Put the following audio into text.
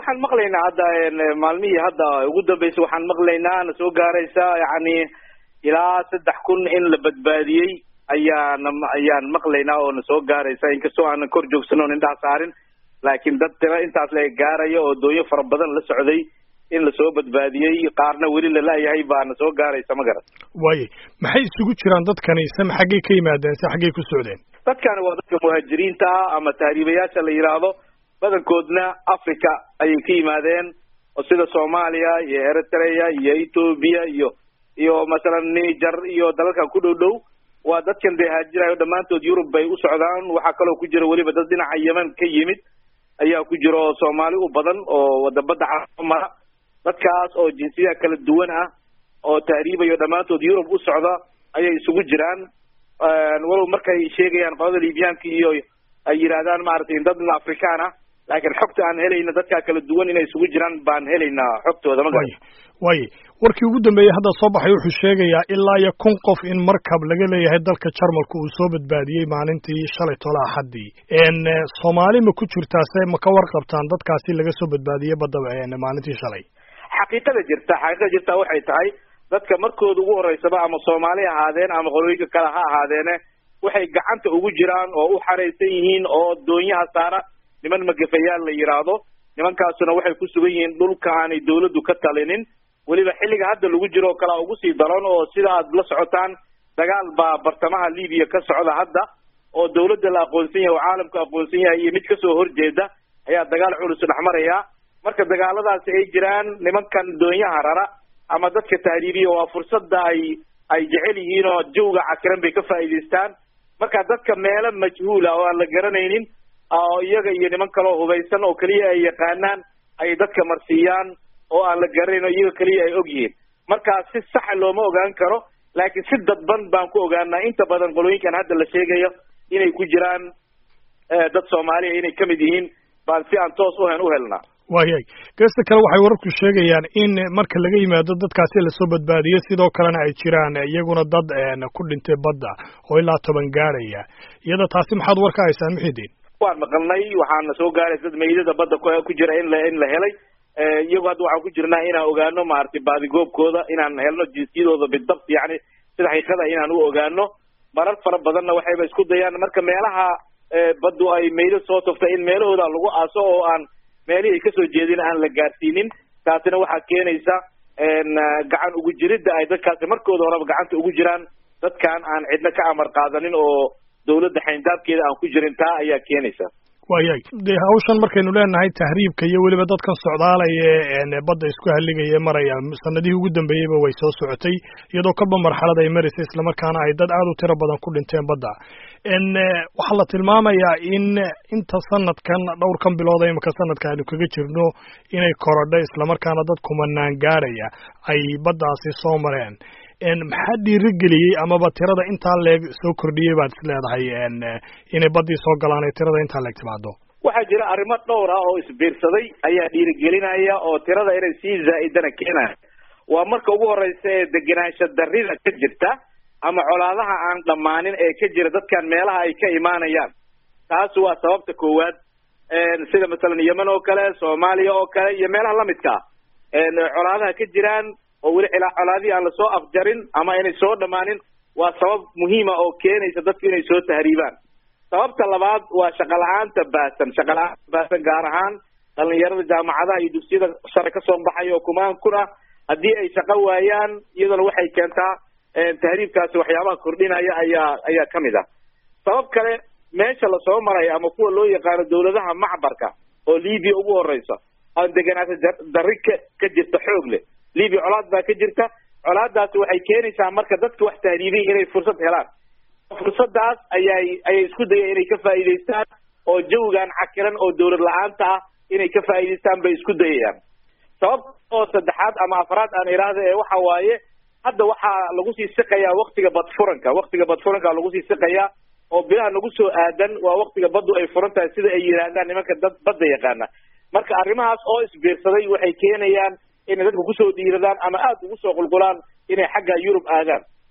waxaan maqlaynaa hadda maalmihii hadda ugu dambeysay waxaan maqlaynaa na soo gaaraysa yacni ilaa 3,000 in la badbaadiyey ayaan maqlaynaa oo na soo gaaraysa inkastoo aan kor joogsano indhaha saarin laakiin dad tira intaas la gaaraya oo doonyo fara badan la socday in la soo badbaadiyey qaarna weli la laayahay baa na soo gaaraysa ma garan waaye maxay isugu jiraan dadkani xaggee ka yimaadeen xaggee ku socdeen dadkani waa dadka muhaajiriinta ama tahriibayaasha la yiraahdo badankoodna Africa ayay ka yimaadeen oo sida Soomaaliya iyo Eritrea iyo Ethiopia iyo masalan Niger iyo dalalka ku dhow waa dadkan haajirayo dhamaantood Europe bay u socdaan waxa kale oo ku jira waliba dad dhinaca Yemen ka yimid ayaa ku jira Soomaali u badan oo wadabada mara dadkaas oo jinsiyada kala duwan ah oo tahriibayo dhamaantood Europe u socda ayay isugu jiraan walow markay sheegayaan qodobada Liibiyaanka iyo ay yiraahdaan maartay dad Afrikaan ah laakiin xogta aan helayna dadka kala duwan inay isugu jiraan baan helaynaa xogtooda ma garan waaye warkii ugu dambeeyay hadda soo baxay wuxuu sheegayaa ilaa 1,000 qof in markab laga leeyahay dalka Jarmalka uu soo badbaadiyay maalintii shalay tola Axadii Soomaali ma ku jirtaase ma ka warqabtaan dadkaasi laga soo badbaadiyay badda maalintii shalay xaqiiqada jirta waxay tahay dadka markooda ugu horeysaba ama Soomaali ahaadeen ama qolooyinka kale ha ahaadeene waxay gacanta ugu jiraan oo u xareysan yihiin oo doonyaha saara niman magafayaal la yiraahdo nimankaasuna waxay ku sugan yihiin dhulka aanay dawladdu ka talinin waliba xilliga hadda lagu jiro kala ugu sii daran oo sida aad la socotaan dagaal baa bartamaha Liibiya ka socda hadda oo dawladda la aqoonsan yahay oo caalamku aqoonsan yahay iyo mid ka soo horjeeda ayaa dagaal culus dhaxmaraya marka dagaaladaas ay jiraan nimankan doonyaha rara ama dadka tahriibiya waa fursada ay jecel yihiin oo jawga cakiran bay ka faa'iideystaan marka dadka meelo majhuul ah oo aan la garanaynin oo iyaga iyo niman kale oo hubaysan oo kaliya ay yaqaanaan ay dadka marsiiyaan oo aan la garanayno iyaga kaliya ay og yihiin marka si sax looma ogaan karo laakiin si dadban baan ku ogaanaa inta badan qolooyinkan hadda la sheegayo inay ku jiraan dad Soomaali inay kamid yihiin baan si aan toos u helnaa waayay geesta kale waxay wararku sheegayaan in marka laga yimaado dadkaasi la soo badbaadiyo sidoo kalena ay jiraan iyaguna dad ku dhintay badda oo ilaa 10 gaaraya iyada taasi maxaad warka haysaan Muxidiin waan maqalnay waxaan soo gaaray dad meydada badda ku jira in la helay iyagu hadda waxaan ku jirnaa inaan ogaano maartay baadigoobkooda inaan helno jinsiyadooda bidabt yani sida xaqiiqada inaan u ogaano marar fara badanna waxayba isku dayaan marka meelaha baddu ay meydad soo toftay in meelahooda lagu aaso oo aan meelihii ka soo jeedin aan la gaarsiinin taasina waxaa keenaysa gacan ugu jiridda ay dadkaasi markooda horeba gacanta ugu jiraan dadkan aan cidna ka amar qaadanin oo dawladda xayndaabkeeda aan ku jirin taa ayaa keenaysa waayay hawshan markaynu leenahay tahriibka iyo waliba dadkan socdaalaya badda isku haligaya maraya sanadihii ugu dambeeyayba way soo socotay iyadoo kalba marxalad ay maraysa isla markaana ay dad aad u tiro badan ku dhinteen badda waxaa la tilmaamayaa in inta sanadkan dhowrkan bilooda imika sanadka aynu kaga jirno inay korodhay isla markaana dad kumanaan gaaraya ay baddaasi soo mareen maxaa dhiirigeliyey amaba tirada intaa leeg soo kordhiyey baad is leedahay inay baddii soo galaan ay tirada intaa leeg timaado waxaa jira arrimo dhowr ah oo isbiirsaday ayaa dhiirigelinaya oo tirada inay sii zaa'idana keenaya waa marka ugu horeysa ee degenaansho darrida ka jirta ama colaadaha aan dhammaanin ee ka jira dadkan meelaha ay ka imaanayaan taas waa sababta koowaad sida masalan Yemen oo kale Soomaaliya oo kale iyo meelaha la midka colaadaha ka jiraan oo weli colaadii aan la soo afjarin ama inay soo dhammaanin waa sabab muhiima oo keenaysa dadku inay soo tahriibaan sababta labaad waa shaqo la'aanta baasan gaar ahaan dhalinyarada jaamacadaha iyo dugsiyada sare ka soo baxay oo kumaan kun ah haddii ay shaqo waayaan iyadana waxay keentaa tahriibkaasi waxyaabaha kordhinaya ayaa kamid ah sabab kale meesha la soo maray ama kuwa loo yaqaano dawladaha macbarka oo Liibiya ugu horeysa aan deganaansho darri ka jirta xoog leh Liibiya colaad baa ka jirta colaadaasi waxay keenaysaa marka dadka wax tahriibay inay fursad helaan fursadaas ayay isku dayeen inay ka faa'iideystaan oo jawgan cakiran oo dawlad la'aanta ah inay ka faa'iideystaan bay isku dayayaan sababta oo saddexaad ama afraad aan iraahdo waxa waaye hadda waxaa lagu sii siqayaa waqtiga badfuranka lagu sii siqayaa oo bilaha nagu soo aadan waa waqtiga baddu ay furan tahay sida ay yiraahdaan nimanka dad badda yaqaana marka arrimahaas oo isbiirsaday waxay keenayaan inay dadku ku soo dhiiradaan ama aad ugu soo qulqulaan inay xagga Yurub aadaan